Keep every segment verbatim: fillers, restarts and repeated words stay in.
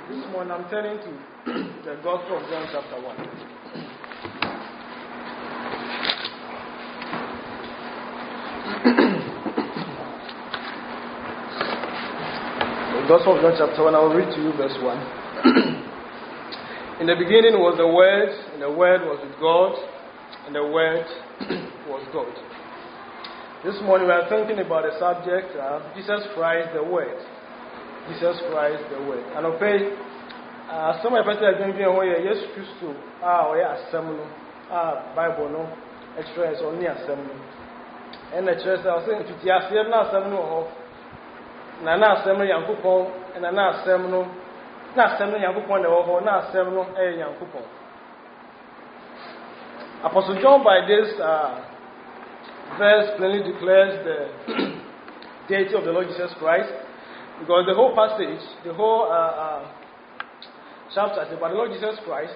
This morning I'm turning to the Gospel of John chapter one. The Gospel of John chapter one, I will read to you verse one. In the beginning was the Word, and the Word was with God, and the Word was God. This morning we are thinking about the subject of uh, Jesus Christ the Word. Jesus Christ the Word. And okay, uh, some of the people are going to be aware yes, Christ, ah, we are assembly, ah, Bible, no, extra is only assembly. And the church, I was saying, if you are saying not assembly, or Nana assembly, Yankupon, and Nana assembly, not assembly, Yankupon, or not assembly, a Yankupon. Apostle John, by this uh, verse, plainly declares the deity of the Lord Jesus Christ. Because the whole passage, the whole uh, uh, chapter is about the Lord Jesus Christ.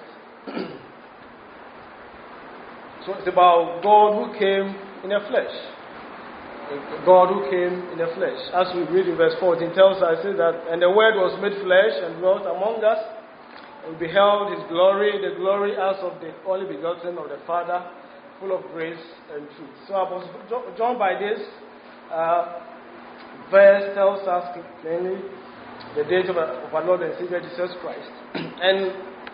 So it's about God who came in the flesh. God who came in the flesh. As we read in verse fourteen, tells us, it says that, and the Word was made flesh and dwelt among us. And we beheld His glory, the glory as of the only begotten of the Father, full of grace and truth. So Apostle John, by this uh, verse tells us plainly the deity of our Lord and Savior Jesus Christ. And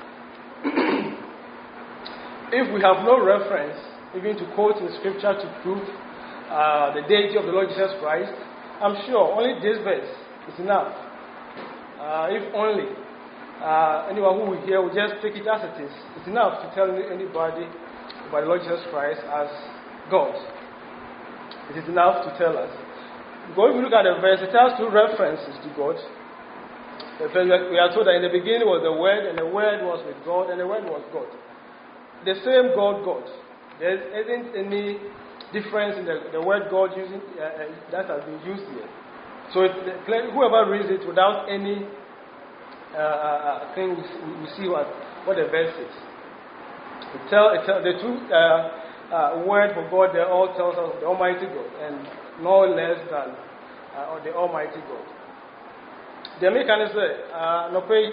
if we have no reference, even to quote in Scripture to prove uh, the deity of the Lord Jesus Christ, I'm sure only this verse is enough. Uh, if only uh, anyone who will hear will just take it as it is, it's enough to tell anybody about the Lord Jesus Christ as God. It is enough to tell us. Because if we look at the verse, it has two references to God. We are told that in the beginning was the Word, and the Word was with God, and the Word was God. The same God, God. There isn't any difference in the, the word God using uh, that has been used here. So it, whoever reads it without any uh, thing, we see what, what the verse is. It tell, it tell, the two uh, uh, word for God, they all tells us of the Almighty God, and no less than uh, the Almighty God. The American say, no pay,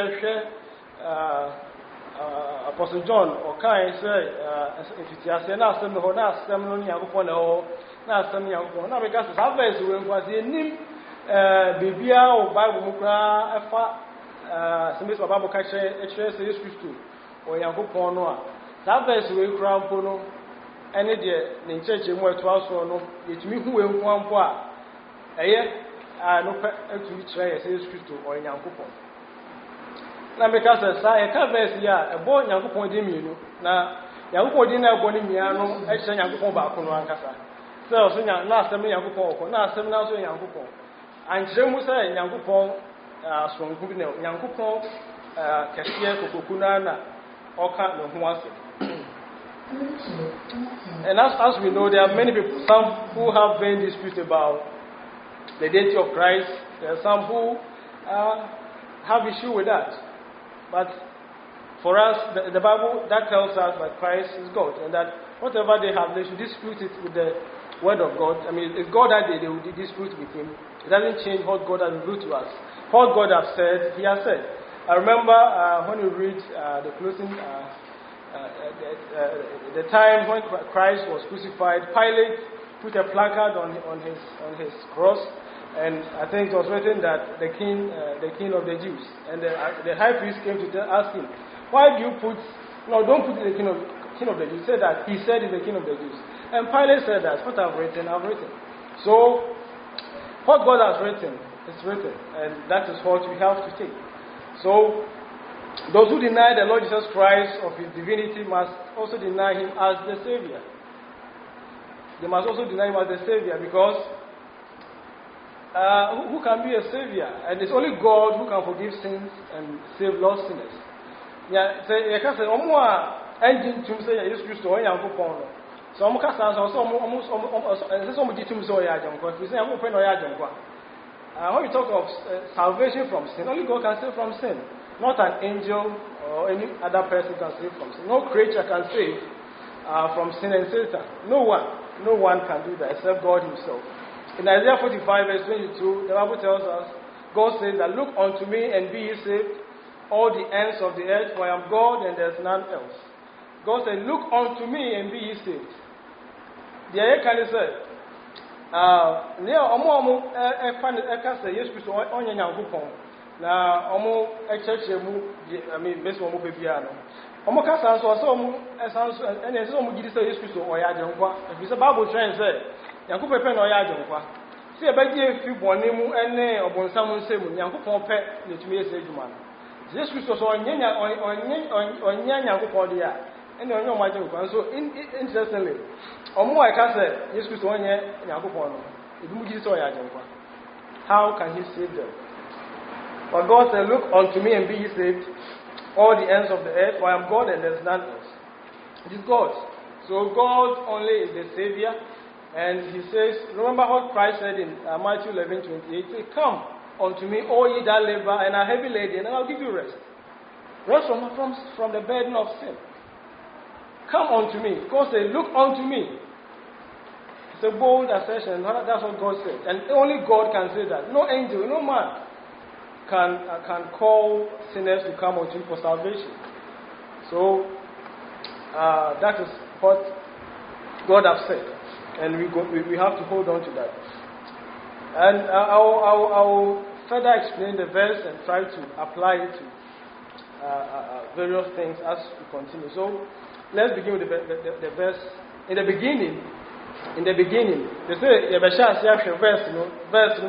Apostle John, or kind say, if you are saying, now, some of us, some of you upon all, now, some young one, now, because the Sabbath was a name, Bibia or Bible Mukra, Efa, some of Bible catcher, H S A Christu, or Yankopono. Sabbath will crown Pono. Any day, in church, and where to us or no, it me who will one part. A year, I no to try a sales crystal or in Yankupon. Now, because I can't verse ya, a boy Yankupon diminu. Now, Yankupon dinner bonimiano, extra Yankupon Bakuno and Cassa. So, so now, some Yankupon, now, some now, so Yankupon. And Jemusa and Yankupon, from Kubino, Yankupon, Cassia, Kukunana, Oka, no Huasi. And as, as we know, there are many people, some who have vain disputes about the deity of Christ. There are some who uh, have issue with that. But for us, the, the Bible, that tells us that Christ is God, and that whatever they have, they should dispute it with the Word of God. I mean, it's God that they, they will dispute with Him. It doesn't change what God has revealed to us. What God has said, He has said. I remember uh, when you read uh, the closing... Uh, Uh, uh, uh, the time when Christ was crucified, Pilate put a placard on on his on his cross, and I think it was written that the king, uh, the king of the Jews, and the, uh, the high priest came to ask him, "Why do you put? No, don't put the king of king of the Jews." He said that he said he's the king of the Jews, and Pilate said that what I've written, I've written. So, what God has written is written, and that is what we have to take. So. Those who deny the Lord Jesus Christ of His divinity must also deny Him as the Savior. They must also deny Him as the Savior because uh, who, who can be a Savior? And it's only God who can forgive sins and save lost sinners. Yeah, so you can say, "Omo a engine to say Jesus Christ or Yankopon." So omo ka san so omo omo omo say omo ditum so ya Yankopon. We say omo pe no ya Yankopon. Uh, when we talk of uh, salvation from sin, only God can save from sin. Not an angel or any other person can save from sin. No creature can save uh, from sin and Satan. No one. No one can do that except God Himself. In Isaiah forty-five verse twenty-two, the Bible tells us, God says that, "Look unto me and be ye saved, all the ends of the earth, for I am God and there is none else. God said, look unto me and be ye saved. The air can say, near Omo Ekasa, yes, Christ, on your Gupon. Now, Omo Echemu, I mean, Miss Omo Piano. Omo Casa, so some, and there's some Gidis, yes, Christ, or Yajonqua. If it's a Bible train, say, Yakupe Pen or Yajonqua. See a baby if you born him and or born someone say, Yankupon pet, let me say, man. Jesus Christ was on Yanya on Yanya Gupodia, and on your magic. So, interestingly, on more I can say, Jesus Christ on Yakupon, it would be so Yajanqua. How can he save them? But God said, look unto me and be ye saved, all the ends of the earth, for I am God and there is none else. It is God. So, God only is the Savior. And he says, remember what Christ said in uh, Matthew eleven twenty-eight, say, come unto me, all ye that labor and are heavy laden, and I'll give you rest. Rest from, from, from the burden of sin. Come unto me. God said, look unto me. It's a bold assertion, and that's what God said. And only God can say that. No angel, no man can, uh, can call sinners to come unto him for salvation. So, uh, that is what God has said. And we, go, we, we have to hold on to that. And uh, I'll, I'll, I'll further explain the verse and try to apply it to uh, uh, various things as we continue. So let's begin with the, the, the, the verse. In the beginning, in the beginning, they say, verse, you know, verse,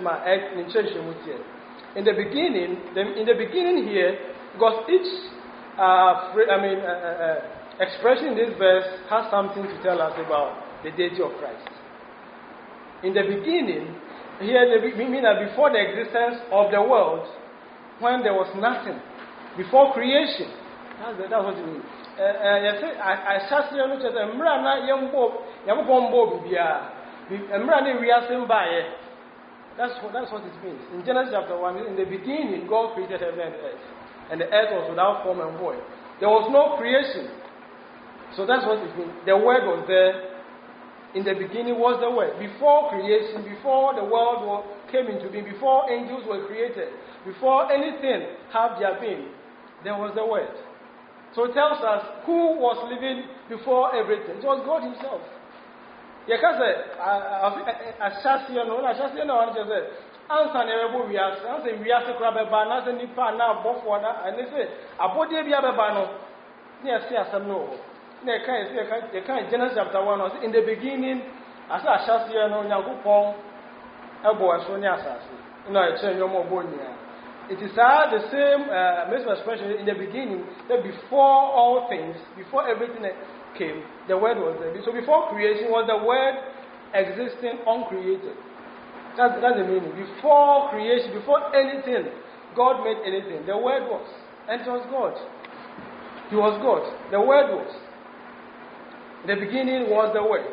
in the beginning, the, in the beginning here, because each, uh, I mean, uh, uh, expression in this verse has something to tell us about the deity of Christ. In the beginning, here we mean that before the existence of the world, when there was nothing, before creation, that's, that's what it means. I say, I shall see you know, Mrana Yambo, Yambo Bibia, Mrana Riasim Baye. That's what that's what it means. In Genesis chapter one, in the beginning, God created heaven and earth, and the earth was without form and void. There was no creation. So that's what it means. The word was there. In the beginning was the Word. Before creation, before the world came into being, before angels were created, before anything had their being, there was the Word. So it tells us who was living before everything. It was God Himself. You can say, I shall see you know, I shall see you know, and just say, answer never we ask, answer we ask a crab a ban, answer nipa now, both water, and they say, a body be a bano, near see us no. They can't Genesis chapter one. In the beginning, as I shall see no Yakupon, a boy, Sonia Sassy. No, I tell you more bonia. It is uh, the same uh, expression in the beginning that before all things, before everything came, the Word was there. So before creation was the Word existing uncreated. That's, that's the meaning. Before creation, before anything, God made anything. The Word was. And it was God. He was God. The Word was. The beginning was the Word.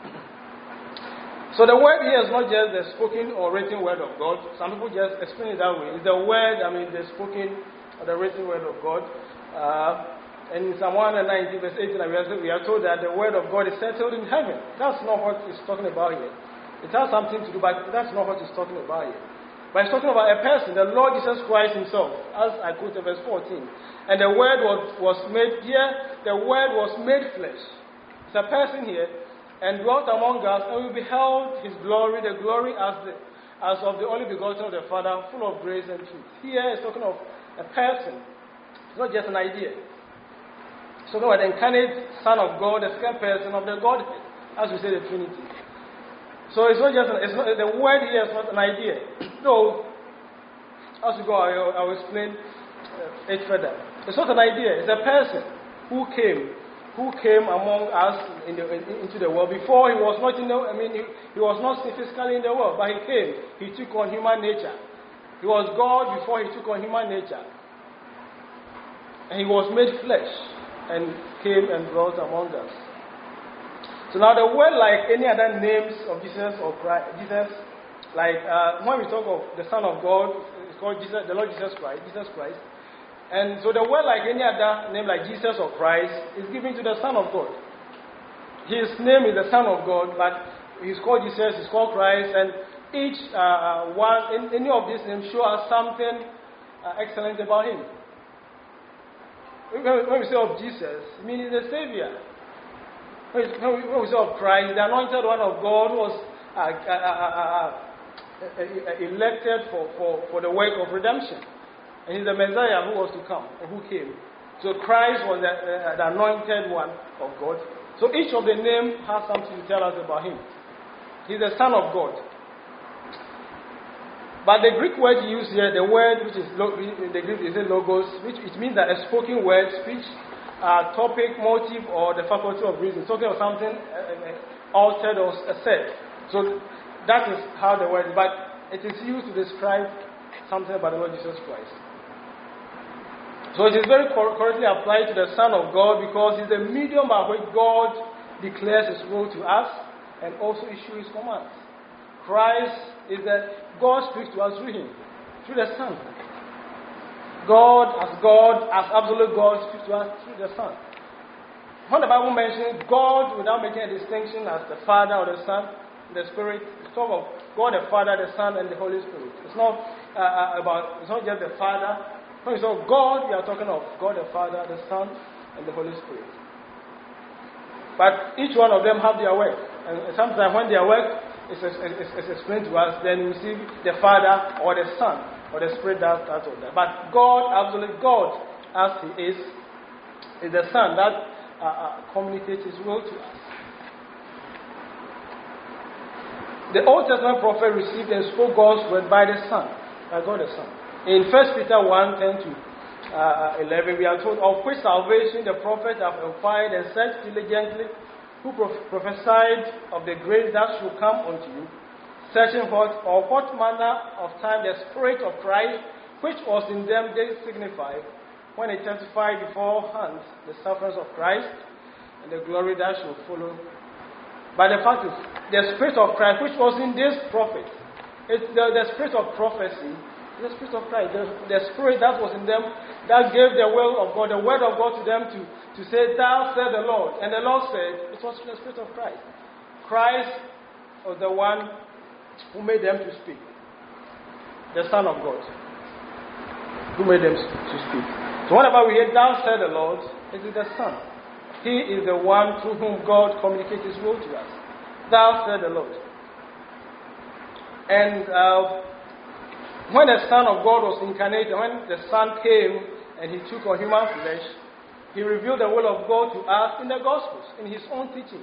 So the Word here is not just the spoken or written Word of God. Some people just explain it that way. It's the Word, I mean the spoken or the written Word of God. Uh, and in Psalm one ninety verse eighteen, we are told that the Word of God is settled in heaven. That's not what it's talking about here. It has something to do, but that's not what it's talking about here. But it's talking about a person, the Lord Jesus Christ Himself, as I quoted verse fourteen. And the Word was, was made here, the Word was made flesh. It's a person here, and dwelt among us, and we beheld His glory, the glory as the as of the only begotten of the Father, full of grace and truth. Here it's talking of a person. It's not just an idea. It's talking about the incarnate Son of God, the second person of the Godhead, as we say the Trinity. So it's not just an, it's not, the word here is not an idea. No, as we go, I will, I will explain uh, it further. It's not an idea. It's a person who came. Who came among us in the, in, into the world. Before he was not in the, I mean, he, he was not physically in the world, but he came. He took on human nature. He was God before he took on human nature. And he was made flesh and came and dwelt among us. So now the word, like any other names of Jesus or Christ, Jesus, like uh, when we talk of the Son of God, it's called Jesus, the Lord Jesus Christ, Jesus Christ. And so the word, like any other name like Jesus or Christ, is given to the Son of God. His name is the Son of God, but he's called Jesus, he's called Christ, and each uh, one, in, any of these names show us something uh, excellent about him. when we say of Jesus, it means the Savior. When we, when we say of Christ, the anointed one of God was uh, uh, uh, uh, uh, elected for, for, for the work of redemption. And he's the Messiah who was to come, or who came. So Christ was the, uh, the anointed one of God. So each of the names has something to tell us about him. He's the Son of God. But the Greek word used here, the word which is the Greek is logos, which it means that a spoken word, speech, uh, topic, motive, or the faculty of reason. Talking of something uh, altered or said. So that is how the word is. But it is used to describe something about the Lord Jesus Christ. So it is very correctly applied to the Son of God because he's the medium by which God declares his will to us and also issues his commands. Christ is that God speaks to us through him, through the Son. God as God, as absolute God, speaks to us through the Son. When the Bible mentions God without making a distinction as the Father or the Son, the Spirit, it's talking of God the Father, the Son, and the Holy Spirit. It's not uh, about, it's not just the Father. When we say God, we are talking of God the Father, the Son, and the Holy Spirit. But each one of them have their work. And sometimes when their work is, is, is, is explained to us, then we see the Father or the Son or the Spirit does that or that. But God, absolute God, as he is, is the Son that uh, uh, communicates his will to us. The Old Testament prophet received and spoke God's word by the Son, by God the Son. In First Peter one, ten to eleven, we are told, of which salvation the prophets have inquired and searched diligently, who prof- prophesied of the grace that should come unto you, searching what or what manner of time the Spirit of Christ, which was in them, did signify, when he testified beforehand the sufferings of Christ and the glory that should follow. But the fact is, the Spirit of Christ, which was in this prophet, it's the, the Spirit of prophecy, the Spirit of Christ, the, the Spirit that was in them, that gave the will of God, the word of God to them to, to say, thou said the Lord. And the Lord said, it was the Spirit of Christ. Christ was the one who made them to speak. The Son of God, who made them to speak. So whenever we hear, thou said the Lord, it is the Son. He is the one through whom God communicates his will to us. Thou said the Lord. And uh, when the Son of God was incarnated, when the Son came and he took on human flesh, he revealed the will of God to us in the Gospels, in his own teachings.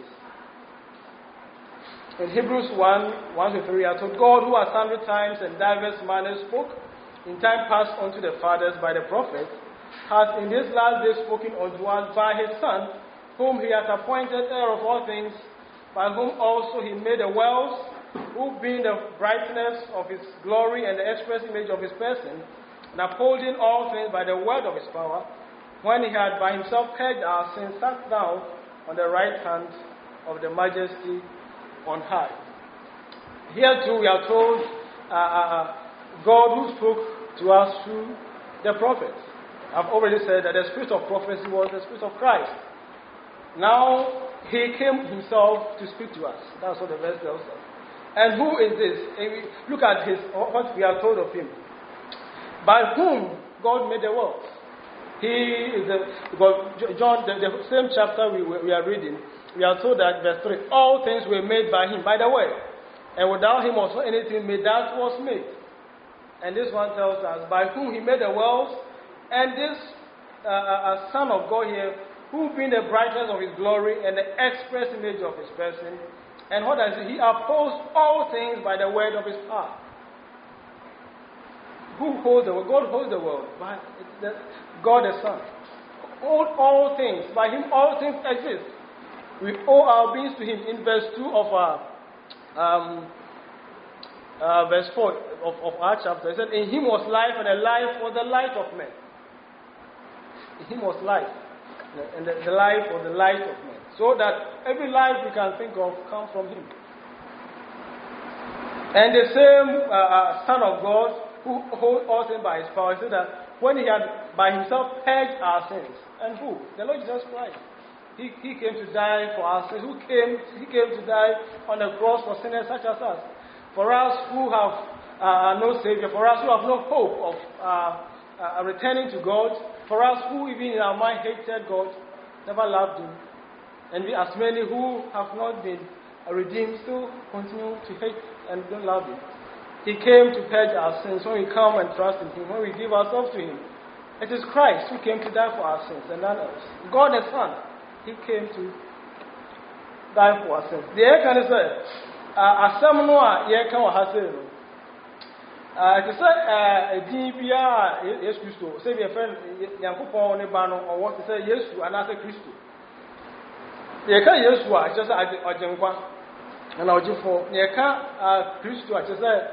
In Hebrews one, one to three, I told God, who at sundry times and diverse manners spoke in time past unto the fathers by the prophets, hath in this last day spoken unto us by his Son, whom he hath appointed heir of all things, by whom also he made the worlds, who being the brightness of his glory and the express image of his person, and upholding all things by the word of his power, when he had by himself purged our sins, sat down on the right hand of the majesty on high. Here too we are told uh, uh, God who spoke to us through the prophets. I've already said that the spirit of prophecy was the spirit of Christ. Now he came himself to speak to us. That's what the verse tells us. And who is this? Look at his what we are told of him. By whom God made the world. He is the God, John, the, the same chapter we, we are reading. We are told that verse three, all things were made by him, by the way. And without him also anything made that was made. And this one tells us by whom he made the world, and this uh, uh, Son of God here, who being the brightness of his glory and the express image of his person. And what does he? He upholds all things by the word of his power. Who holds the world? God holds the world. By the, God the Son. Hold all things. By him all things exist. We owe our beings to him. In verse two of our um, uh, verse four of, of our chapter, it said, in him was life, and the life was the light of men. In him was life. And the, the life was the light of men. So that every life we can think of comes from him. And the same uh, uh, Son of God, who holds all things by his power, said that when he had by himself purged our sins, and who? The Lord Jesus Christ. He, he came to die for our sins. Who came? He came to die on the cross for sinners such as us. For us who have uh, no Savior, for us who have no hope of uh, uh, returning to God. For us who even in our mind hated God, never loved Him. And we, as many who have not been redeemed, still continue to hate and don't love Him. He came to purge our sins when we come and trust in Him, when we give ourselves to Him. It is Christ who came to die for our sins and none else. God the Son, He came to die for our sins. The air can say, as some know, ye can have said, to say, a D P R, yes, Christo, say your friend, Yankupon, Nebano, or what to say, yes, to another Christo. Ye can, yes, to just a Jankwa, and I'll do for ye can, Christo, I just say,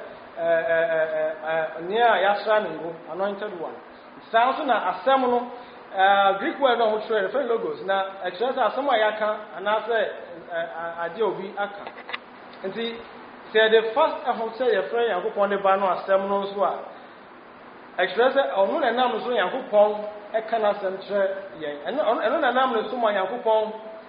near Yasran, anointed one. Sounds na asemono Greek word no ho trade different logos na express asemo ayaka and na say ade obi aka nti say the first ehon say your friend Yankopon de ba no asemono so a express onu na nam so Yankopon e kana sentre yen eno na nam no so ma Yankopon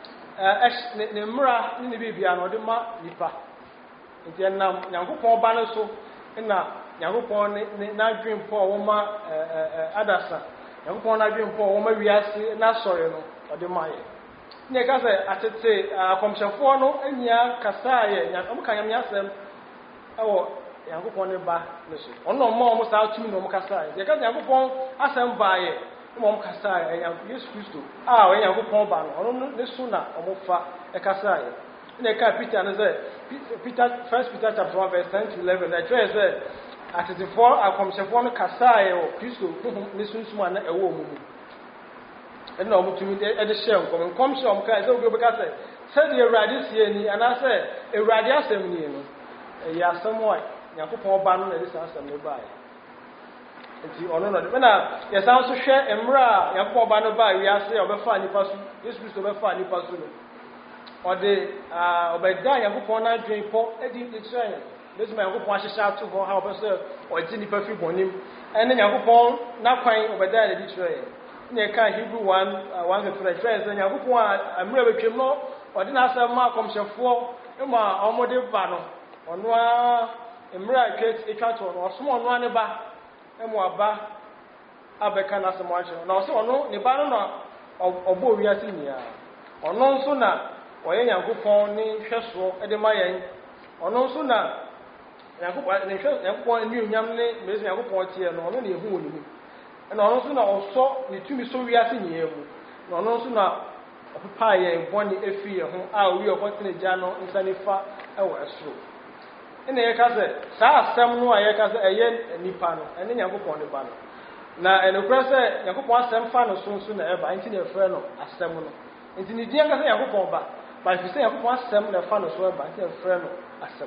eh ne mra ne bibia no de ma nipa nti nam Yankopon ba no so na Yankopon na dream for woma adasa Yankopon na dream for woma wiase na sori no ode maye ne ka say atete akomshefo no anya kasaye Yankopon kan yam yasem ewo Yankopon ne ba ne so ono mo mo sa tumi no mo kasaye ye ka Yankopon asem baaye mo mo kasaye Yesu Kristo ah we Yankopon ba no ono ne so na omo fa e kasaye ne ka Peter ne say Peter First Peter chapter one verse ten to eleven I try say at the four akomshefo no kasaye o Kristo ne sunsuma na ewo omumu e na omutumi e de share nkom nkom share omka e say obi obeka say say the Awurade sie ni ana say Awurade asem ni no e ya asem wa Yankopon ba no na de asem ne ba e nti ono no de na ye san so hwe emra Yankopon ba no ba wi ase obefa nipa su Yesu Kristo obefa nipa su no ode obeda Yankopon na dwen po edi Israel. This man who wants to shout to go how person or Jenny perfume on him. And then Yankopon na kwan obeda the Israel. Ne ka Hebrew one one to three friends and Yankopon amre betwem no ode na asem ma komshefo e ma omode ba no ono a emre atwet etwa to no oso ono ane ba e mo aba abeka na asem anche na oso ono ne ba no na obo wiase nia ono nso na oye Yankopon ni hweso e de mayen ono nso na Yankopon ne hwe Yankopon ni unyam ne mezi Yankopon tie no ono na ehu woni mu na ono nso na oso ne tumi so wiase nia mu na ono nso na opepa ye boni efi ye ho a wi okotene gya no nsanifa e wo esoro ene ye ka se sa asem no a ye ka se eye nipa no ene Yankopon de ba no na ene kura se Yankopon asem fa no so nso na e ba nti na efre no asem no nti ni dia ka se Yankopon ba but if you say Yankopon asem na fa no so e ba nti efre no asem.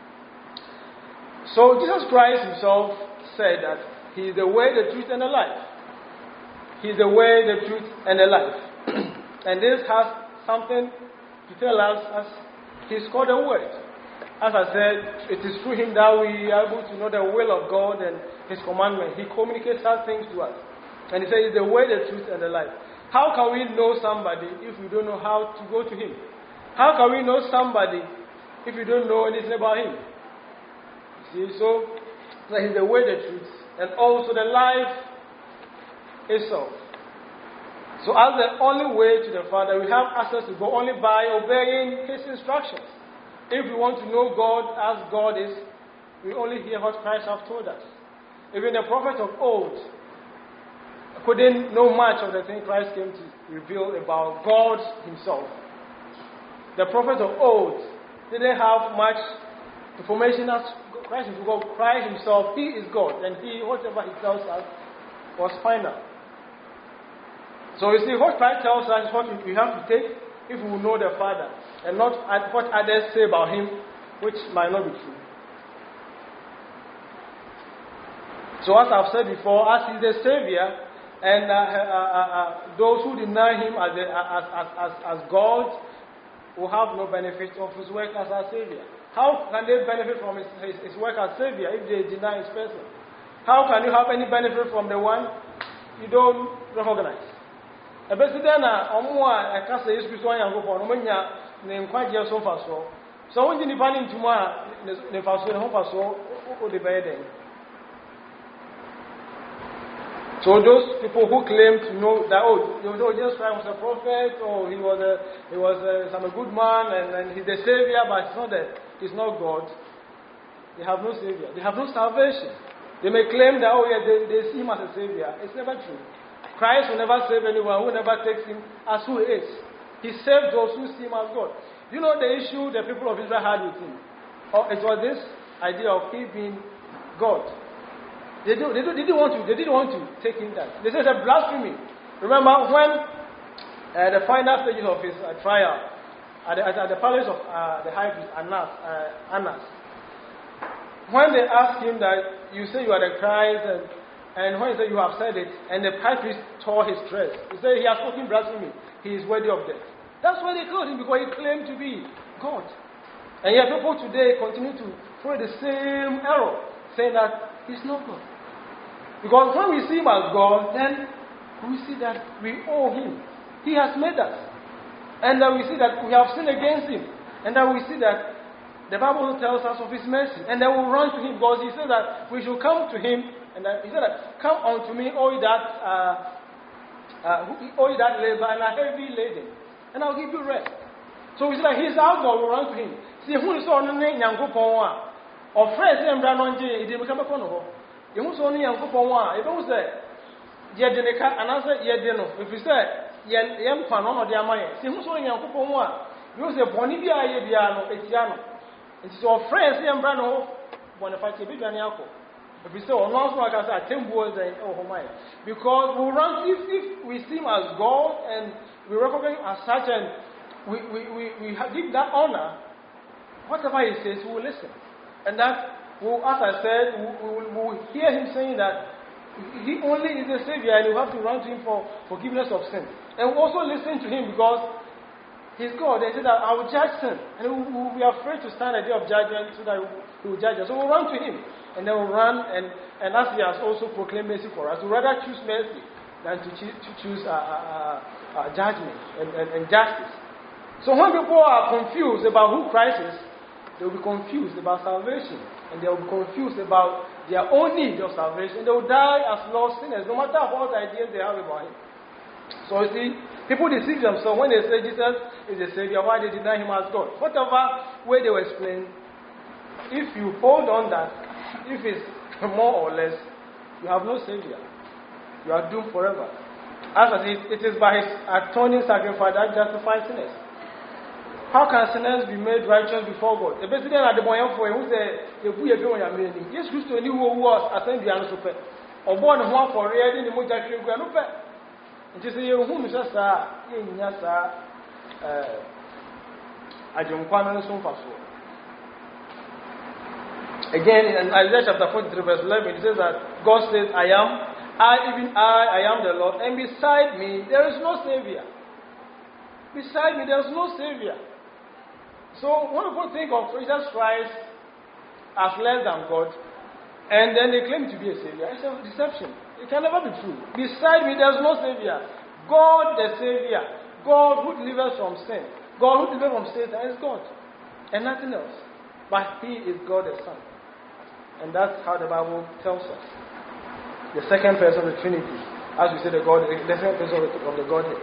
So Jesus Christ himself said that he is the way, the truth, and the life. He is the way, the truth, and the life. And this has something to tell us as he's called the Word. As I said, it is through him that we are able to know the will of God and his commandment. He communicates all things to us. And he says, the way, the truth, and the life. How can we know somebody if we don't know how to go to him? How can we know somebody if we don't know anything about him? See, so that he's the way, the truth, and also the life itself. So as the only way to the Father, we have access to God only by obeying his instructions. If we want to know God as God is, we only hear what Christ has told us. Even the prophets of old couldn't know much of the thing Christ came to reveal about God himself. The prophets of old didn't have much information as Christ is God. Christ himself, he is God, and he, whatever he tells us, was final. So you see, what Christ tells us is what we have to take if we know the Father, and not what others say about him, which might not be true. So as I've said before, as he's the Savior, and uh, uh, uh, those who deny him as, a, as, as, as, as God will have no benefit of his work as our Savior. How can they benefit from his, his, his work as Savior if they deny his person? How can you have any benefit from the one you don't recognize? A president, or more, I can't say, is going to go for Romania, named quite years so far. So, so when you depend on tomorrow, the first one, home for so, or the bed. So those people who claim to know that, oh, oh Jesus Christ was a prophet, or he was a he was a, some a good man, and, and he's the savior, but he's not the, he's not God. They have no savior. They have no salvation. They may claim that, oh yeah, they, they see him as a savior. It's never true. Christ will never save anyone who never takes him as who he is. He saved those who see him as God. You know the issue the people of Israel had with him? Oh, it was this idea of him being God. They, do, they, do, they didn't want to. They didn't want to take him that. They said it's a blasphemy. Remember when uh, the final stages of his uh, trial at the, at the palace of uh, the high priest Annas, uh, Annas, when they asked him that you say you are the Christ, and, and when he said you have said it, and the high priest tore his dress, he said he has spoken blasphemy. He is worthy of death. That's why they killed him, because he claimed to be God. And yet people today continue to follow the same error, saying that he's not God. Because when we see him as God, then we see that we owe him. He has made us. And then we see that we have sinned against him. And then we see that the Bible tells us of his mercy. And then we run to him, because he said that we should come to him. And then he said that, come unto me, all ye that, uh, uh, all ye that labor and are heavy laden, and I'll give you rest. So we see that he's our God, we run to him. See, who is on the name Yankupon? Or friends, and Branonji, it didn't become a corner. You must only Yankupon. If it was there, Yedenica, and I said, Yedeno. If you said, Yam Panon or Diamaya, see who's only Yankupon. You say, Bonivia, Yediano, Etiano. It is your friends, Yam Brano, Bonifati, Biganiaco. If we say, oh, no, like I said, ten boys and oh, my. Because we run, if, if we see him as God and we recognize him as such, and we, we, we, we give that honor, whatever he says, we will listen. And that, will, as I said, we will we will hear him saying that he only is the Savior, and we have to run to him for forgiveness of sin. And we also listen to him because he's God. They say that I will judge sin. And we will be afraid to stand at the day of judgment so that he will judge us. So we'll run to him. And then we'll run, and, and as he has also proclaimed mercy for us, we'd rather choose mercy than to, cho- to choose uh, uh, uh, judgment and, and, and justice. So when people are confused about who Christ is, they will be confused about salvation. And they will be confused about their own need of salvation. They will die as lost sinners, no matter what ideas they have about him. So you see, people deceive themselves when they say Jesus is the Savior, why they deny him as God. Whatever way they will explain, if you hold on that, if it's more or less, you have no Savior. You are doomed forever. As I said, it is by his atoning sacrifice that justifies sinners. How can sinners be made righteous before God? The president at the boy for who said, if we are doing a meaning, yes, Christ knew who was ascended the answer, or born one for reading the Mujaku Granupe. It is a whom is a star, in Yasa, a Junkwan and so far. Again, in Isaiah chapter forty-three, verse eleven, it says that God says, I am, I, even I, I am the Lord, and beside me there is no Savior. Beside me there is no Savior. So when people think of Jesus Christ as less than God, and then they claim to be a Savior, it's a deception. It can never be true. Beside me there is no Savior. God the Savior, God who delivers from sin, God who delivers from Satan is God, and nothing else. But He is God the Son. And that's how the Bible tells us. The second person of the Trinity, as we say, the God, the second person of the, of the Godhead.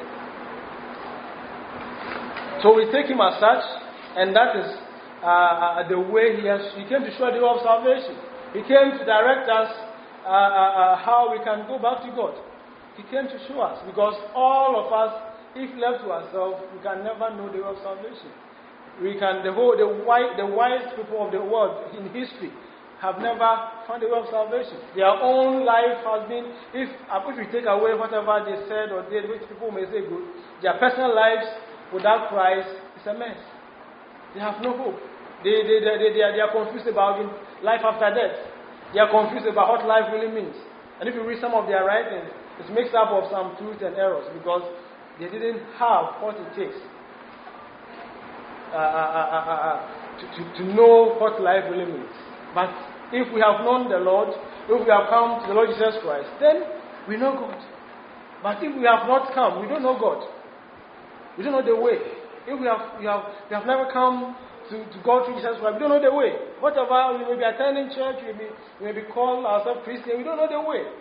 So we take him as such, and that is uh, the way he has. He came to show the way of salvation. He came to direct us uh, uh, uh, how we can go back to God. He came to show us, because all of us, if left to ourselves, we can never know the way of salvation. We can the whole the wise the wise people of the world in history have never found the way of salvation. Their own life has been, if if we take away whatever they said or did, which people may say good, their personal lives without Christ is a mess. They have no hope. They they they they, they, are, they are confused about life after death. They are confused about what life really means. And if you read some of their writings, it's mixed up of some truth and errors, because they didn't have what it takes uh, uh, uh, uh, uh, to, to, to know what life really means. But if we have known the Lord, if we have come to the Lord Jesus Christ, then we know God. But if we have not come, we don't know God. We don't know the way. If we have, we have, we have never come to, to God through Jesus Christ, we don't know the way. Whatever, we may be attending church, we may be, we may be called ourselves Christian, we don't know the way.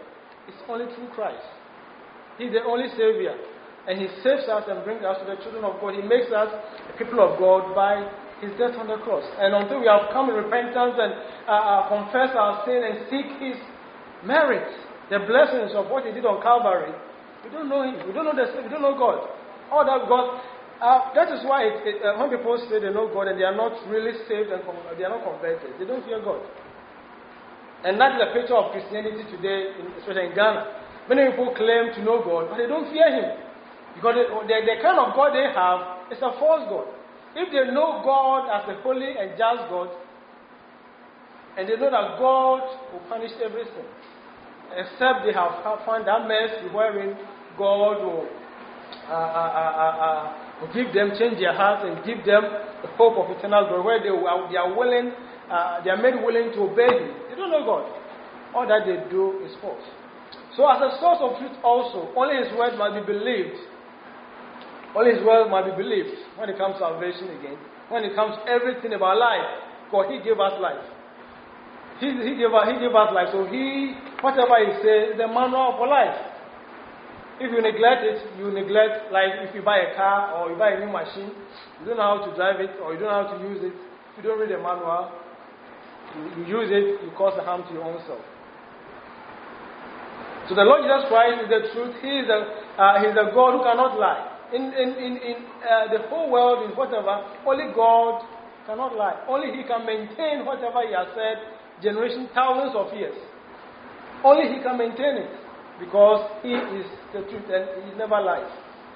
It's only through Christ. He's the only Savior. And He saves us and brings us to the children of God. He makes us the people of God by His death on the cross. And until we have come in repentance and uh, uh, confess our sin and seek His merit, the blessings of what He did on Calvary, we don't know Him. We don't know the we don't know God. All that God. Uh, that is why it, it, uh, when people say they know God and they are not really saved and com- they are not converted, they don't fear God. And that is the picture of Christianity today, in, especially in Ghana. Many people claim to know God, but they don't fear Him. Because the, the, the kind of God they have is a false God. If they know God as a holy and just God, and they know that God will punish everything, except they have found that mercy wherein God will, uh, uh, uh, uh, will give them, change their hearts and give them the hope of eternal glory, where they, they are willing, uh, they are made willing to obey Him. They don't know God. All that they do is false. So as a source of truth also, only His word must be believed. Only His word must be believed when it comes to salvation again. When it comes to everything about life. Because He gave us life. He, he, gave us, he gave us life. So He, whatever He says, is the manual for life. If you neglect it, you neglect, like if you buy a car or you buy a new machine, you don't know how to drive it or you don't know how to use it. If you don't read the manual, you, you use it, you cause harm to your own self. So the Lord Jesus Christ is the truth. He is the, uh, he is the God who cannot lie. In, in, in, in uh, the whole world, in whatever, only God cannot lie. Only He can maintain whatever He has said, generations, thousands of years. Only He can maintain it, because He is the truth and He never lies.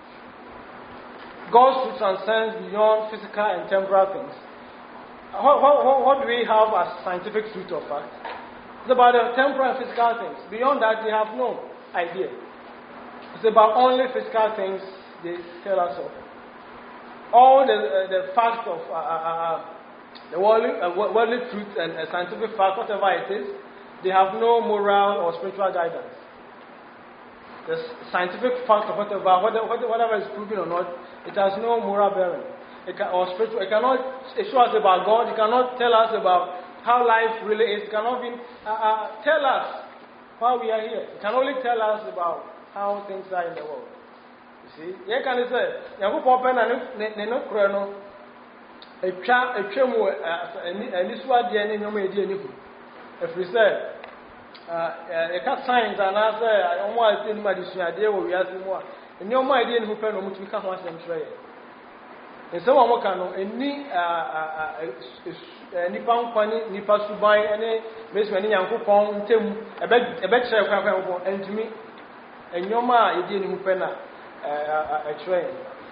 God's truth transcends beyond physical and temporal things. What, what, what do we have as scientific truth or fact? It's about the temporal and physical things. Beyond that, they have no idea. It's about only physical things they tell us of. All the, uh, the facts of uh, uh, uh, the worldly, uh, worldly truth and uh, scientific fact, whatever it is, they have no moral or spiritual guidance. The scientific fact of whatever, whatever, whatever is proven or not, it has no moral bearing. It can, or spiritual. It cannot show us about God. It cannot tell us about how life really is. It cannot even uh, uh, tell us why we are here. It can only tell us about how things are in the world. See, you can say, "Yahu Papa na ne no kro no, etwa etwa mu ani suade ne nyom edi aniku." If we say, uh, e ka signs and say, "Omo ati ni madisuade wo wiase mu a, nyom edi aniku pe no mutu ka ho asem hwere ye." Nse wo mo ka no eni nipa nkwani nipa suban ene mesu ani Yankopon ntem ebe ebe kire kwa kwa wo entumi enyom a edi aniku pe na Uh, uh, uh, train.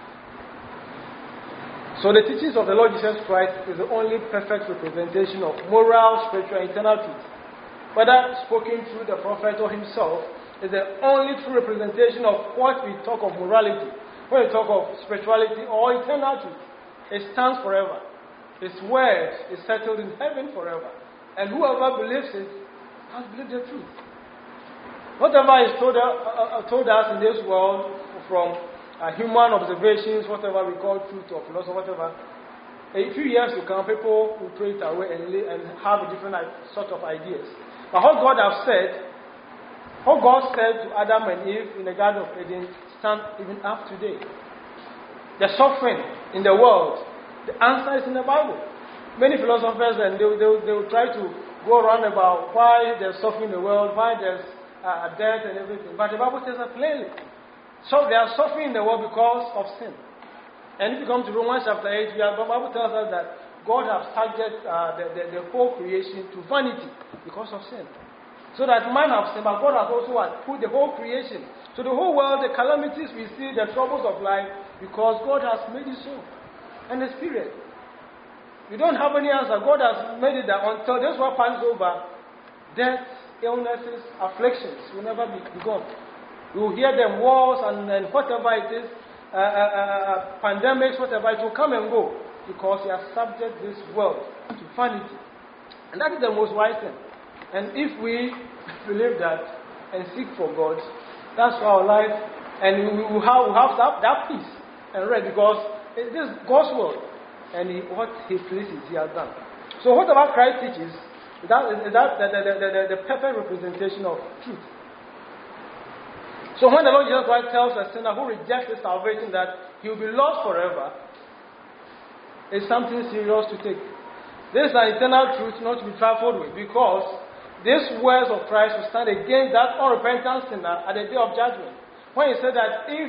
So the teachings of the Lord Jesus Christ is the only perfect representation of moral, spiritual, and eternal truth. Whether spoken through the prophet or himself, is the only true representation of what we talk of morality, when we talk of spirituality or eternal truth. It stands forever. His word is settled in heaven forever. And whoever believes it has believed the truth. Whatever is told, uh, uh, told us in this world, from uh, human observations, whatever we call truth or philosophy, whatever, a few years to come, people will throw it away and, li- and have a different sort of ideas. But what God has said, what God said to Adam and Eve in the Garden of Eden, stands even up today. The suffering in the world, the answer is in the Bible. Many philosophers, and they, they, they will try to go around about why there's suffering in the world, why there's uh, death and everything. But the Bible tells us plainly. So they are suffering in the world because of sin. And if you come to Romans chapter eight, we are, the Bible tells us that God has subject uh, the, the, the whole creation to vanity because of sin. So that man has sinned, but God has also what, put the whole creation. So the whole world, the calamities we see, the troubles of life, because God has made it so. And it's period. You don't have any answer. God has made it that until this world passes over, death, illnesses, afflictions will never be gone. You will hear them, wars and, and whatever it is, uh, uh, uh, pandemics, whatever, it will come and go because He has subject this world to vanity. And that is the most wise thing. And if we believe that and seek for God, that's our life, and we will have, we have that, that peace and rest because it is God's world, and he, what He pleases, He has done. So whatever Christ teaches, that is that the, the, the, the, the perfect representation of truth. So when the Lord Jesus Christ tells a sinner who rejects his salvation that he will be lost forever, it's something serious to take. This is an eternal truth not to be trifled with, because these words of Christ will stand against that unrepentant sinner at the day of judgment. When he said that if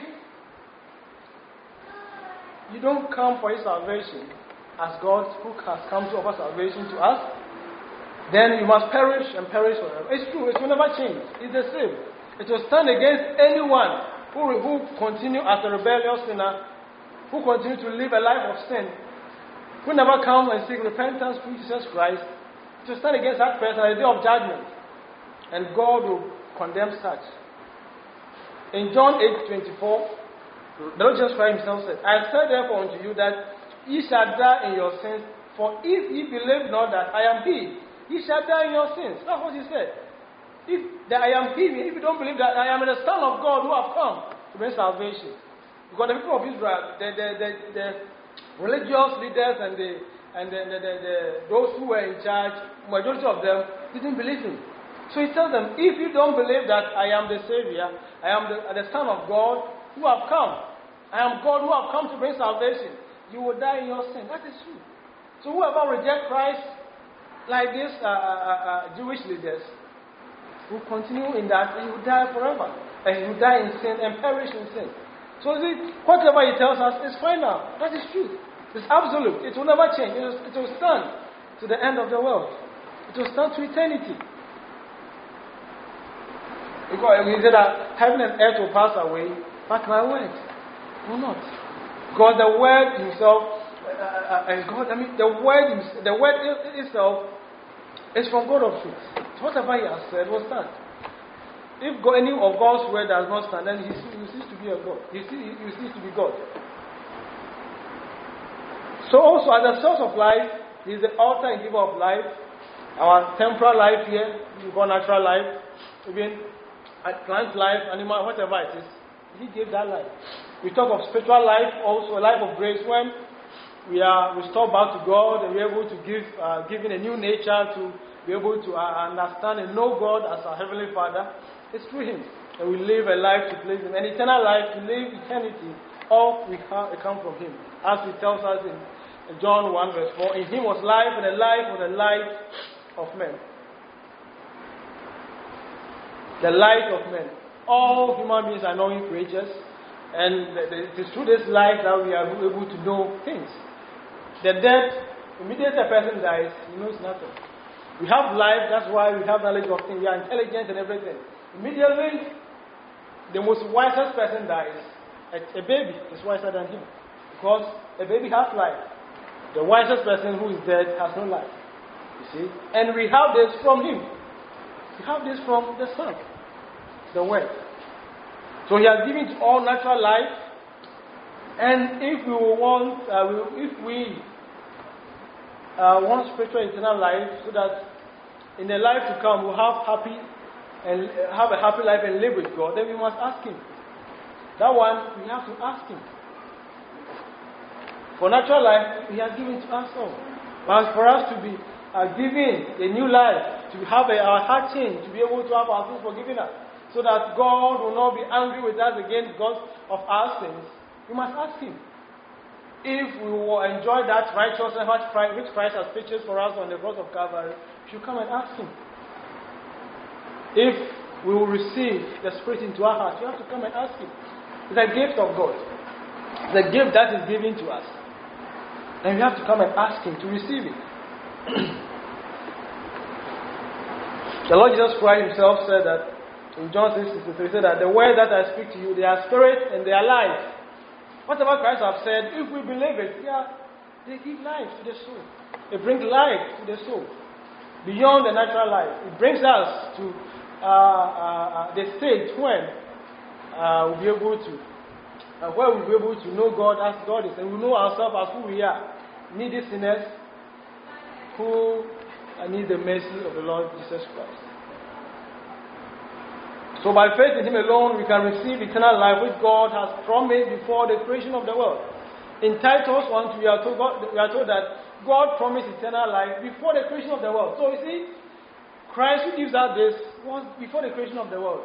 you don't come for his salvation as God who has come to offer salvation to us, then you must perish and perish forever. It's true, it will never change. It's the same. It will stand against anyone who, who continue as a rebellious sinner, who continue to live a life of sin, who never come and seek repentance through Jesus Christ, to stand against that person at the day of judgment. And God will condemn such. In John eight twenty-four, the Lord Jesus Christ himself said, I said therefore unto you that ye shall die in your sins, for if ye believe not that I am he, ye shall die in your sins. That's what he said. If that I am he, if you don't believe that I am the Son of God who have come to bring salvation. Because the people of Israel, the, the, the, the religious leaders and the and the, the, the, the, those who were in charge, majority of them didn't believe him. So he tells them, if you don't believe that I am the Savior, I am the, the Son of God who have come, I am God who have come to bring salvation, you will die in your sin. That is true. So whoever rejects Christ, like these uh, uh, uh, Jewish leaders, will continue in that, and he will die forever. And he will die in sin and perish in sin. So see, whatever he tells us is final. That is true. It's absolute. It will never change. It will, it will stand to the end of the world. It will stand to eternity. Because he said that heaven and earth will pass away, but my word will not. God, the word himself, uh, and God, I mean, the word, the word itself is from God of truth. So whatever he has said will stand. If God, any of God's word does not stand, then he ceases to be a God. He ceases to be God. So also, as the source of life, he is the author and giver of life. Our temporal life here, we call natural life, even plant life, animal, whatever it is, he gave that life. We talk of spiritual life, also a life of grace, when we are restored back to God and we are able to give, uh, given a new nature to be able to uh, understand and know God as our Heavenly Father. It's through him. And we live a life to please him. And eternal life, to live eternity, all we have come from him. As he tells us in John one verse four, in him was life, and the life was the light of men. The light of men. All human beings are knowing creatures, and it is through this light that we are able to know things. The dead, immediately a person dies, he knows nothing. We have life, that's why we have knowledge of things. We are intelligent and everything. Immediately, the most wisest person dies. A, a baby is wiser than him, because a baby has life. The wisest person who is dead has no life. You see? And we have this from him. We have this from the Son, the Word. So he has given to all natural life. And if we want, uh, we, if we uh, want spiritual eternal life, so that in the life to come we'll have happy and have a happy life and live with God, then we must ask him. That one we have to ask him. For natural life, he has given to us all. But for us to be uh, given a new life, to have a, our heart changed, to be able to have our sins forgiven us, so that God will not be angry with us again because of our sins, we must ask him. If we will enjoy that righteousness which Christ has purchased for us on the cross of Calvary, we should come and ask him. If we will receive the Spirit into our hearts, we have to come and ask him. It's a gift of God. It's a gift that is given to us. And we have to come and ask him to receive it. The Lord Jesus Christ himself said that in John six sixty-three, he said that the words that I speak to you, they are spirit and they are life. Whatever Christ has said, if we believe it, they, are, they give life to the soul. They bring life to the soul. Beyond the natural life. It brings us to uh, uh, the stage when uh, we'll be able to Uh, where we'll be able to know God as God is, and we know ourselves as who we are, needy sinners who uh, need the mercy of the Lord Jesus Christ. So by faith in him alone, we can receive eternal life which God has promised before the creation of the world. In Titus one, we are told, God, we are told that God promised eternal life before the creation of the world. So you see, Christ who gives us this was before the creation of the world.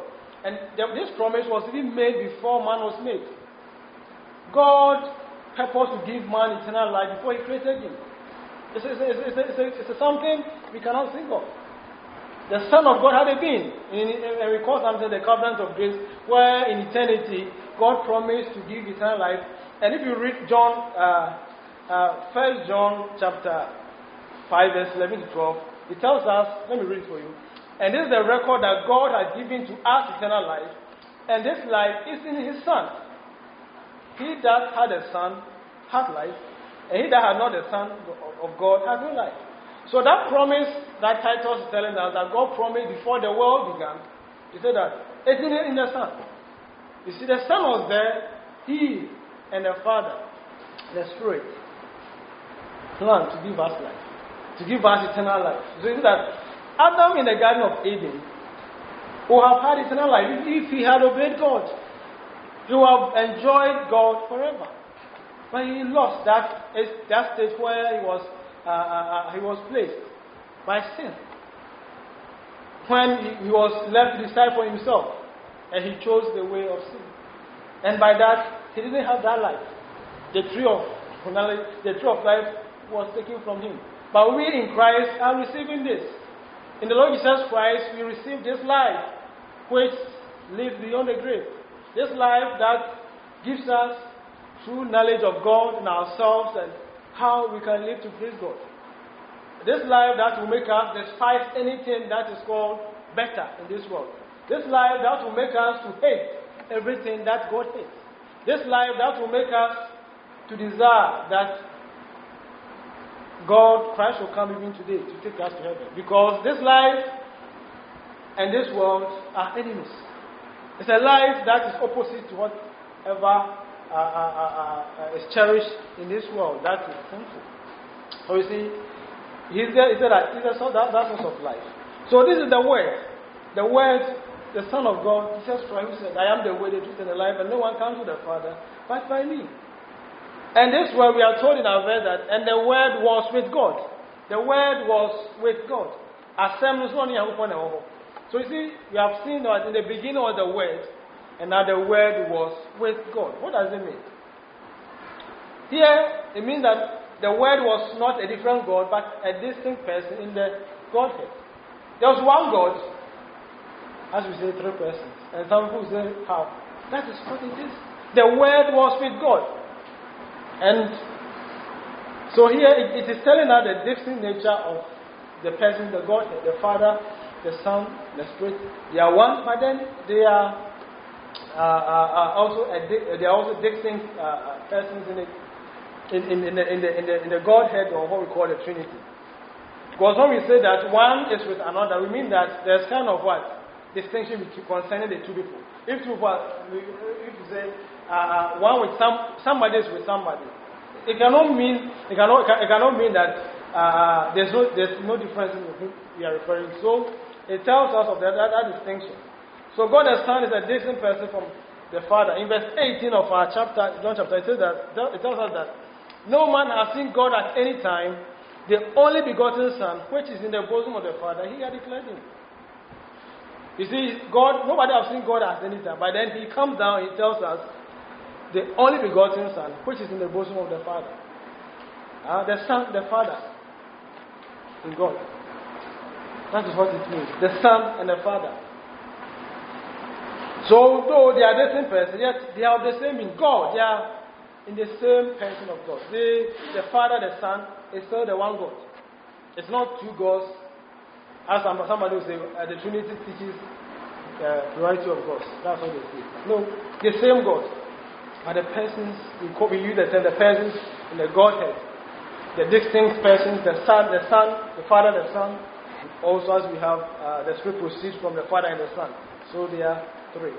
And this promise was even made before man was made. God purposed to give man eternal life before he created him. It's, it's, it's, it's, it's, it's something we cannot think of. The Son of God had a being. And we call something the covenant of grace, where in eternity God promised to give eternal life. And if you read John, uh, uh, First John chapter five, verse eleven to twelve, it tells us, let me read it for you. And this is the record that God has given to us eternal life, and this life is in his Son. He that had a Son has life, and he that had not the Son of God has no life. So that promise that Titus is telling us, that God promised before the world began, he said that it's in the, in the Son. You see, the Son was there, he and the Father, the Spirit, planned to give us life, to give us eternal life. So you see that Adam in the Garden of Eden would have had eternal life if he had obeyed God. He would have enjoyed God forever. But he lost that, that state where he was, uh, uh, he was placed by sin. When he, he was left to decide for himself, and he chose the way of sin. And by that, he didn't have that life. The tree of knowledge, the tree of life was taken from him. But we in Christ are receiving this. In the Lord Jesus Christ, we receive this life which lives beyond the grave. This life that gives us true knowledge of God and ourselves and how we can live to please God. This life that will make us despise anything that is called better in this world. This life that will make us to hate everything that God hates. This life that will make us to desire that God, Christ will come even today to take us to heaven. Because this life and this world are enemies. It's a life that is opposite to whatever uh, uh, uh, uh, is cherished in this world. That is sinful. So you see, he said that he's a, that, that source of life. So this is the word. The word, the Son of God, Jesus Christ, who said, I am the way, the truth, and the life, and no one comes to the Father but by me. And this is where we are told in our verse that, and the Word was with God. The Word was with God. So you see, we have seen that in the beginning was the Word, and now the Word was with God. What does it mean? Here, it means that the Word was not a different God, but a distinct person in the Godhead. There was one God, as we say, three persons. And some people say, how? That is what it is. The Word was with God. And so here it, it is telling us the distinct nature of the person, the Godhead, the Father, the Son, the Spirit. They are one, but then they are uh, uh, also a, they are also distinct uh, persons in, it, in, in, in, the, in, the, in, the, in the Godhead, or what we call the Trinity. Because when we say that one is with another, we mean that there's kind of what? Distinction concerning the two people. If two people, if you say uh, one with some, somebody is with somebody, it cannot mean it cannot it cannot mean that uh, there's no there's no difference in who we are referring to. So it tells us of that, that, that distinction. So God the Son is a distinct person from the Father. In verse eighteen of our chapter, John chapter, it says that it tells us that no man has seen God at any time. The only begotten Son, which is in the bosom of the Father, he had declared him. You see, God, nobody has seen God at any time. But then he comes down, he tells us, the only begotten Son, which is in the bosom of the Father. Uh, the Son, the Father, in God. That is what it means. The Son and the Father. So, though they are distinct persons, yet they are the same in God. They are in the same person of God. They, the Father, the Son, is still the one God. It's not two gods. As somebody will say, uh, the Trinity teaches the uh, variety of gods. That's what they say. No, the same God. But the persons, we, call, we use the term, the persons in the Godhead. The distinct persons, the Son, the Son, the Father, the Son. Also, as we have, uh, the Spirit proceeds from the Father and the Son. So they are three.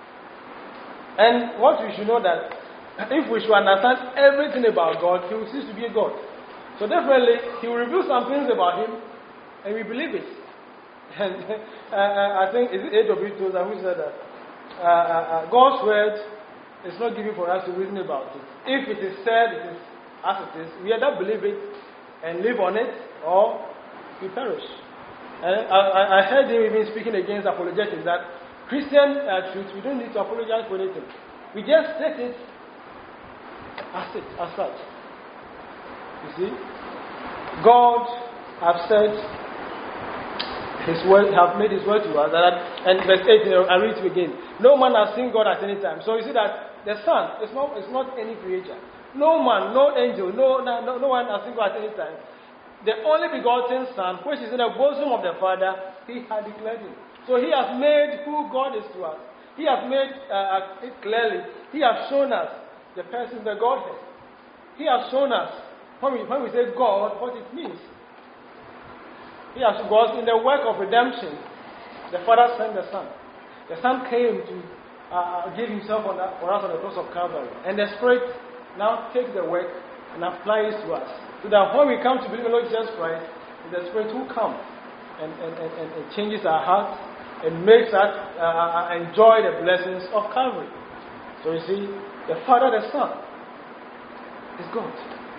And what we should know that if we should understand everything about God, He will cease to be a God. So definitely, He will reveal some things about Him, and we believe it. And uh, I think it's A W Tozer who said that uh, uh, God's word is not given for us to reason about it. If it is said, it is as it is. We either believe it and live on it, or we perish. And I, I heard him even speaking against apologetics that Christian uh, truth, we don't need to apologize for anything. We just take it as it, as such. You see? God has said His word, have made His word to us. That, and verse eight, I read it again. No man has seen God at any time. So you see that the Son is not, is not any creature. No man, no angel, no, no, no one has seen God at any time. The only begotten Son, which is in the bosom of the Father, He has declared Him. So He has made who God is to us. He has made uh, it clearly. He has shown us the person, the Godhead. He has shown us, when we, when we say God, what it means. He has got in the work of redemption. The Father sent the Son. The Son came to uh, give Himself on that, for us on the cross of Calvary. And the Spirit now takes the work and applies it to us. So that when we come to believe in Lord Jesus Christ, the Spirit will come and, and, and, and, and changes our hearts and makes us uh, enjoy the blessings of Calvary. So you see, the Father, the Son, is God.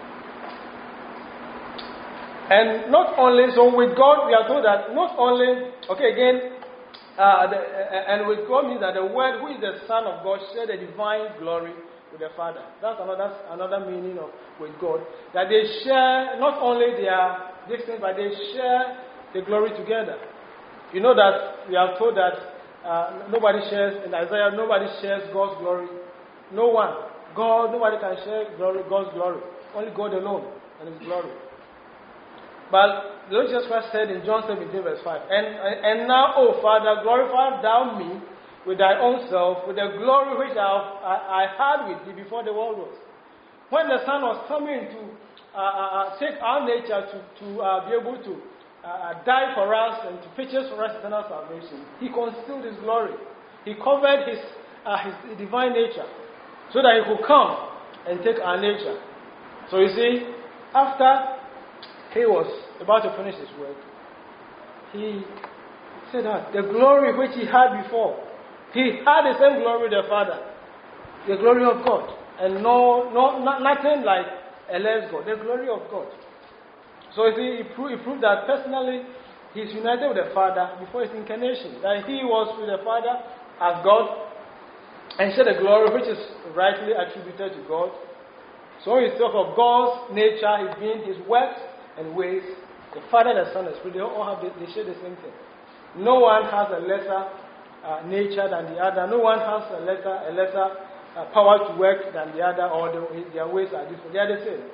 And not only, so with God, we are told that not only, okay, again, uh, the, uh, and with God means that the Word, who is the Son of God, shared the divine glory with the Father. That's another another meaning of with God. That they share not only their distance, but they share the glory together. You know that we are told that uh, nobody shares in Isaiah. Nobody shares God's glory. No one. God. Nobody can share glory, God's glory. Only God alone and His glory. But the Lord Jesus Christ said in John seventeen verse five, and and now, O Father, glorify Thou me with Thy own self, with the glory which I, I, I had with Thee before the world was. When the Son was coming to uh, uh, take our nature to, to uh, be able to uh, die for us and to purchase for us eternal salvation, He concealed His glory. He covered His, uh, his divine nature so that He could come and take our nature. So you see, after He was about to finish His work, He said that the glory which He had before, He had the same glory with the Father, the glory of God, and no, no, not, nothing like a less God, the glory of God. So you see, he proved, he proved that personally He's united with the Father before His incarnation, that He was with the Father as God, and shared the glory which is rightly attributed to God. So when we talk of God's nature, His being, His works and ways, the Father, the Son, and the Spirit, they all have, they share the same thing. No one has a lesser uh, nature than the other. No one has a lesser, a lesser uh, power to work than the other, or the, their ways are different. They are the same.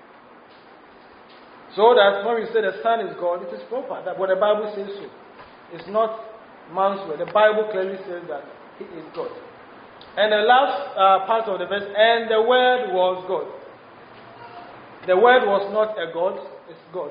So that when we say the Son is God, it is proper. That what the Bible says so. It's not man's word. The Bible clearly says that He is God. And the last uh, part of the verse, and the Word was God. The Word was not a God, it's God.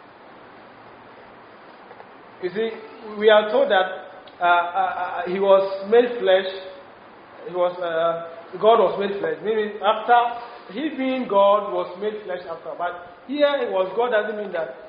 You see, we are told that uh, uh, He was made flesh. He was uh, God was made flesh. Meaning, after He being God was made flesh after. But here it was God doesn't mean that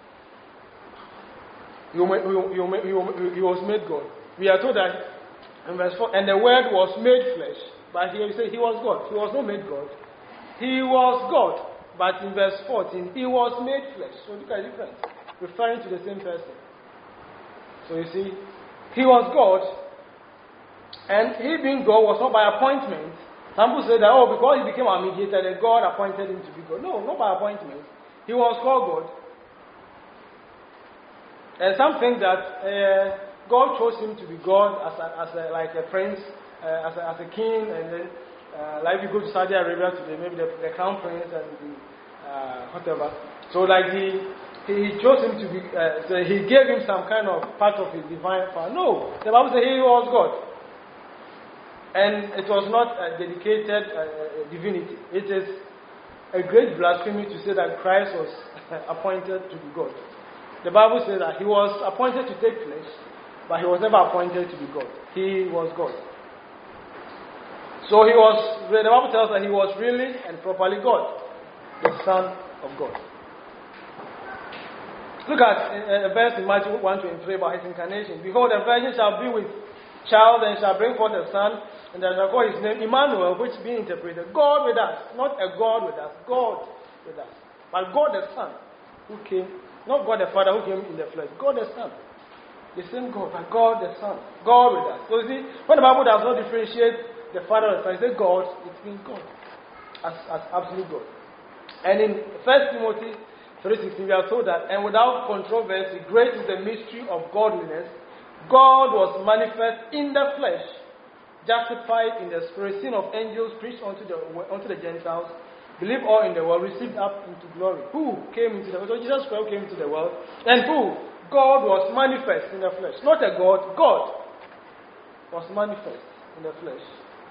He, he, he, he was made God. We are told that in verse four, and the Word was made flesh. But here we say He was God. He was not made God. He was God. But in verse fourteen, He was made flesh. So look at the difference. Referring to the same person. So you see, He was God. And He being God was not by appointment. Some people say that, oh, because He became our mediator, that God appointed Him to be God. No, not by appointment. He was called God. And some think that uh, God chose Him to be God as, a, as a, like a prince, uh, as, a, as a king, and then uh, like you go to Saudi Arabia today, maybe the, the crown prince and the uh, whatever. So like he, he, he chose him to be, uh, so He gave him some kind of part of His divine power. No, the Bible says He was God. And it was not a dedicated uh, divinity. It is a great blasphemy to say that Christ was appointed to be God. The Bible says that He was appointed to take flesh, but He was never appointed to be God. He was God. So He was, the Bible tells us that He was really and properly God, the Son of God. Look at a verse in Matthew one twenty-three about His incarnation. Behold, the virgin shall be with child and shall bring forth a son, and they shall call His name Emmanuel, which being interpreted, God with us. Not a God with us, God with us. But God the Son, who came, not God the Father who came in the flesh, God the Son. the same God, but God the Son. God with us. So you see, when the Bible does not differentiate the Father and the Son, it says God, it means God. As, as absolute God. And in First Timothy three sixteen, we are told that, and without controversy, great is the mystery of godliness. God was manifest in the flesh, justified in the spirit, seen of angels, preached unto the unto the Gentiles, believed all in the world, received up into glory. Who came into the world? So Jesus Christ came into the world, and who? God was manifest in the flesh. Not a God, God was manifest in the flesh.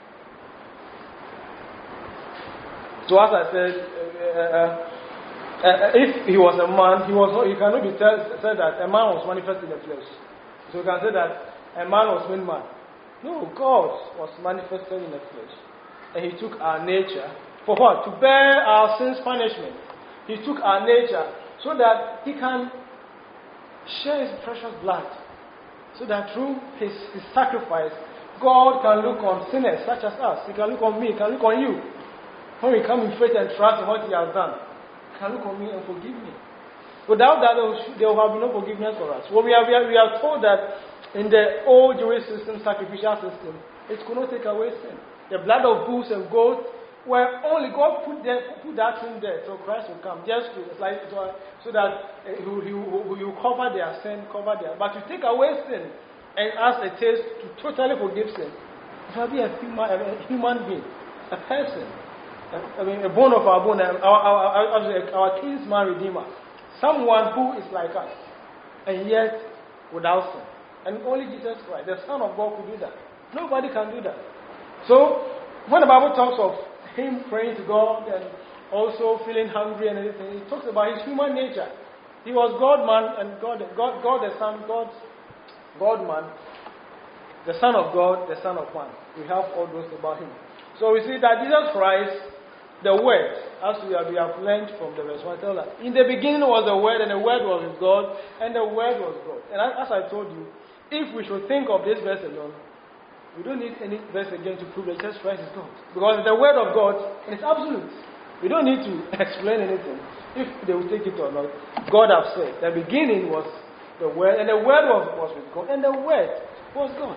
So as I said, uh, uh, uh, if he was a man, he was not, he cannot be tell, said that a man was manifest in the flesh. So you can say that a man was made man. No, God was manifested in the flesh. And he took our nature. For what? To bear our sins' punishment. He took our nature so that he can share his precious blood. So that through his, his sacrifice, God can look on sinners such as us. He can look on me, he can look on you. When we come in faith and trust in what he has done, he can look on me and forgive me. Without that, there will have been no forgiveness for us. Well, we, are, we, are, we are told that in the old Jewish system, sacrificial system, it could not take away sin. The blood of bulls and goats were only, God put, there, put that in there so Christ will come, just to, like, so, so that uh, he, he, he will cover their sin, cover their, but to take away sin and as a taste to totally forgive sin, it will be a human, a human being, a person. I mean, a bone of our bone, our, our, our, our kinsman redeemer. Someone who is like us, and yet without sin. And only Jesus Christ, the Son of God, could do that. Nobody can do that. So, when the Bible talks of him praying to God and also feeling hungry and everything, it talks about his human nature. He was God man and God, God, God the Son, God, God man, the Son of God, the Son of man. We have all those about him. So we see that Jesus Christ, the Word, as we have, we have learned from the verse one, tell us, in the beginning was the Word, and the Word was with God, and the Word was God. And as I told you, if we should think of this verse alone, we don't need any verse again to prove that Jesus Christ is God. Because the Word of God is absolute. We don't need to explain anything. If they will take it or not, God has said, the beginning was the Word, and the Word was, was with God, and the Word was God.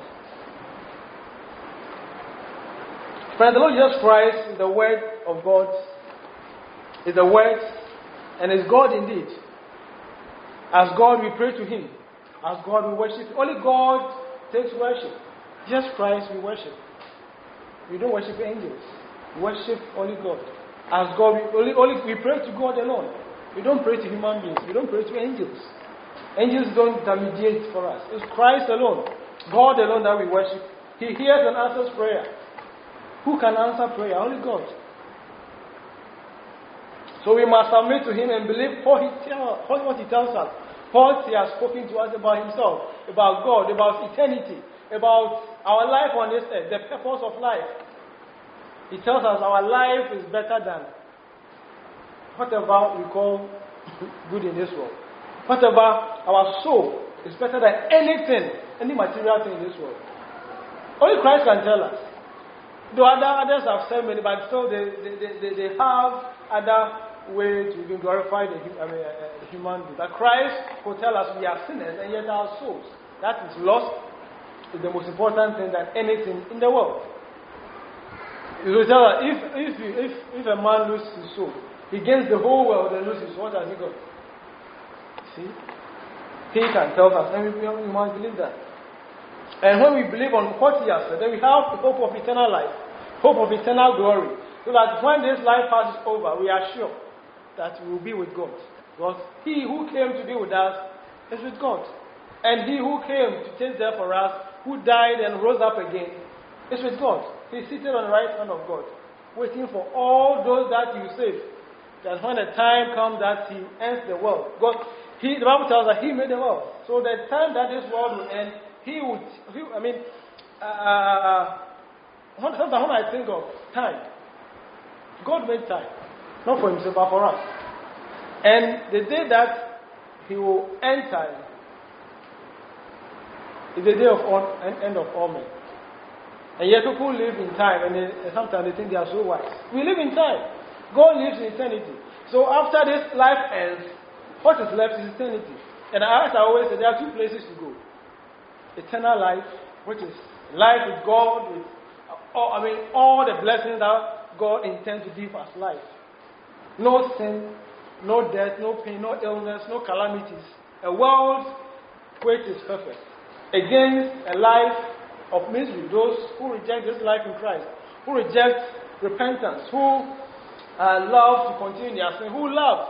Friends, the Lord Jesus Christ is the Word of God, is the Word, and is God indeed. As God, we pray to Him. As God, we worship. Only God takes worship. Jesus Christ, we worship. We don't worship angels. We worship only God. As God, we, only, only, we pray to God alone. We don't pray to human beings. We don't pray to angels. Angels don't intermediate for us. It's Christ alone. God alone that we worship. He hears and answers prayer. Who can answer prayer? Only God. So we must submit to Him and believe what He, tell, what he tells us. What He has spoken to us about Himself, about God, about eternity, about our life on this earth, the purpose of life. He tells us our life is better than whatever we call good in this world. Whatever our soul is better than anything, any material thing in this world. Only Christ can tell us. Though other, others have said many, but still they, they, they, they have other ways to even glorify the, I mean, uh, the human being. But Christ will tell us we are sinners and yet our souls, that is lost, is the most important thing than anything in the world. He will tell us, if, if, if, if a man loses his soul, he gains the whole world and loses, what has he got? See? He can tell us, and we, we must believe that. And when we believe on what He has said, then we have the hope of eternal life, hope of eternal glory. So that when this life passes over, we are sure that we will be with God. Because He who came to be with us is with God. And He who came to take death for us, who died and rose up again, is with God. He is seated on the right hand of God, waiting for all those that you save. That when the time comes that He ends the world. God, he, the Bible tells us that He made the world. So the time that this world will end, He would, he, I mean, uh, sometimes when I think of time, God made time, not for Himself, but for us. And the day that He will end time is the day of all, end of all men. And yet people live in time, and, they, and sometimes they think they are so wise. We live in time. God lives in eternity. So after this life ends, what is left is eternity. And as I always say, there are two places to go. eternal life, which is life with God, with all, I mean, all the blessings that God intends to give us life. No sin, no death, no pain, no illness, no calamities. A world which is perfect. Against a life of misery, those who reject this life in Christ, who reject repentance, who uh, love to continue their sin, who love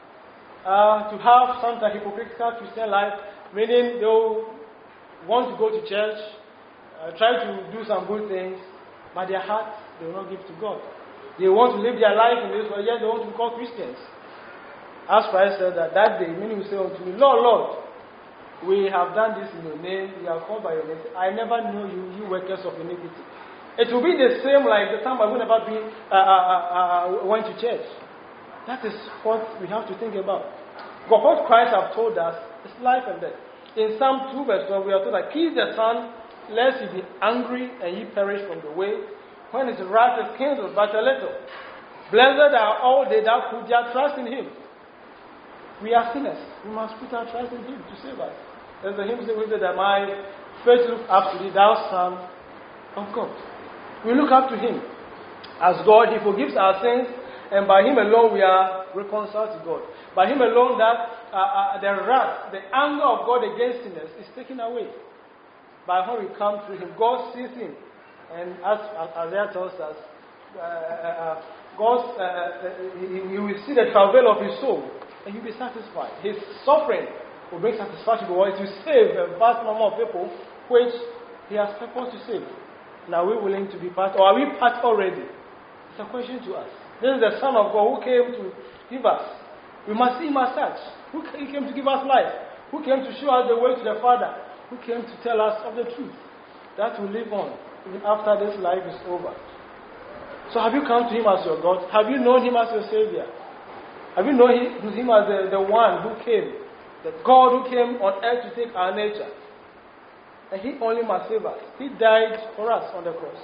uh, to have some kind of hypocritical Christian life, meaning they'll want to go to church, uh, try to do some good things, but their heart they will not give to God. They want to live their life in this world, yet they want to be called Christians. As Christ said that that day, many will say unto me, Lord, Lord, we have done this in your name, we are called by your name. I never knew you, you workers of iniquity. It will be the same like the time I would never be, uh, uh, uh, went to church. That is what we have to think about. But what Christ has told us is life and death. In Psalm two verse twelve, we are told that kiss the Son, lest he be angry and ye perish from the way, when his wrath is kindled but a little. Blessed are all they that put their trust in him. We are sinners. We must put our trust in him to save us. There's a hymn that says that my faith look up to thee, thou Son of God. We look up to him as God. He forgives our sins, and by him alone we are reconciled to God. By him alone that uh, uh, the wrath, the anger of God against sinners is taken away. By when we come to him, God sees him. And as, as Isaiah tells us, uh, uh, God, uh, he, he will see the travail of his soul, and he'll be satisfied. His suffering will bring satisfaction to the world to save a vast number of people which he has purpose to save. Now, are we willing to be part, or are we part already? It's a question to us. This is the Son of God who came to give us. We must see him as such. Who came to give us life? Who came to show us the way to the Father? Who came to tell us of the truth that will live on even after this life is over? So have you come to him as your God? Have you known him as your Savior? Have you known him as the, the one who came, the God who came on earth to take our nature? And he only must save us. He died for us on the cross.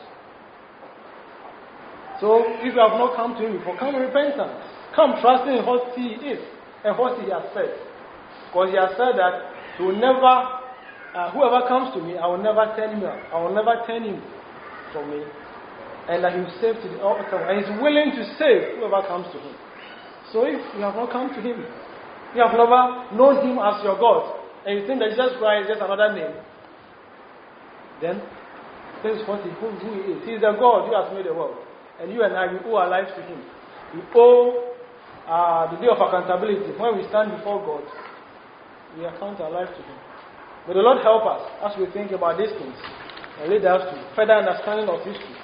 So if you have not come to him before, come in repentance. Come trusting in what he is and what he has said. Because he has said that he will never, uh, whoever comes to me, I will never turn him out. I will never turn him from me. And that he will save to the ultimate. And he is willing to save whoever comes to him. So if you have not come to him, you have never known him as your God, and you think that Jesus Christ is just another name, then this is what he, who, who he is. He is the God who has made the world. And you and I, we owe our lives to him. We owe uh, the day of accountability. When we stand before God, we account our life to him. May the Lord help us as we think about these things and lead us to further understanding of history.